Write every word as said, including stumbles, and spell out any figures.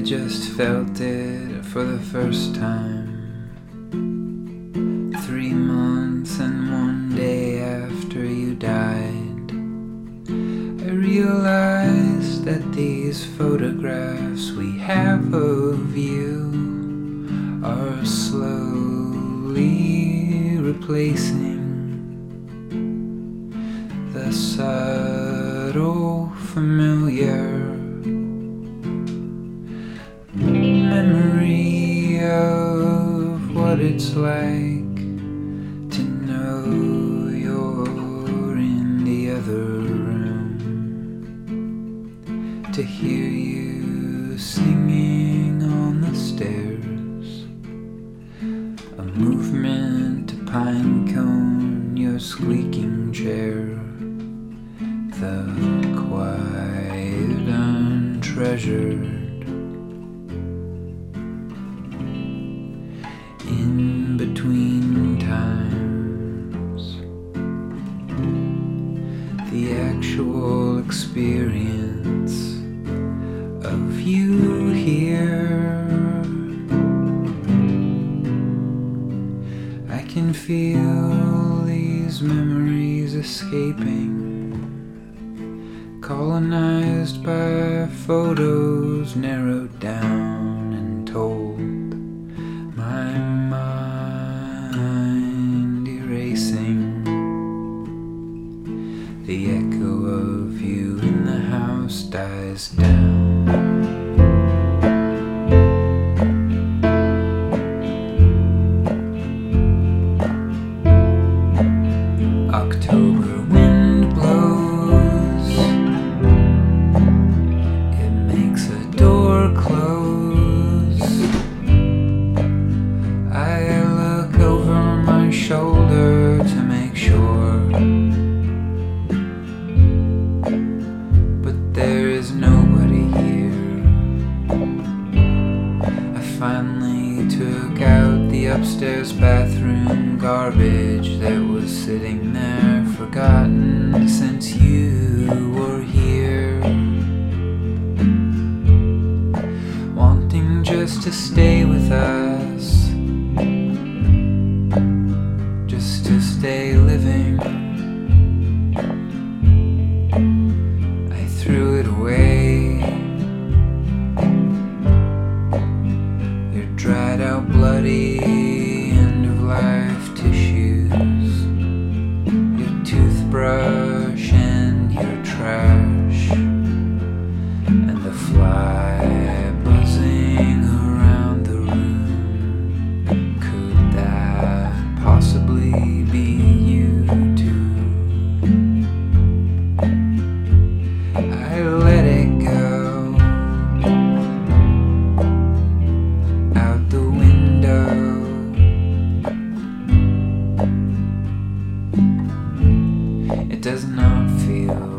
I just felt it for the first time. Three months and one day after you died, I realized that these photographs we have of you are slowly replacing the subtle familiar memory of what it's like to know you're in the other room, to hear you singing on the stairs, a movement, a pine cone, your squeaking chair, the quiet untreasured. In between times, the actual experience of you here, I can feel these memories escaping, colonized by photos narrowed down and told, my mind erasing the echo of you in the house dies down. October wind blows, it makes a door close. I look over my shoulder to make sure, but there is nobody here. I finally took out the upstairs bathroom garbage that was sitting there forgotten since you were here, wanting just to stay with us, just to stay living. I threw it away, your dried out bloody end of life tissues, your toothbrush and your trash, and the fly buzzing around the room. Could that possibly be you too? I let it go out the window. It does not feel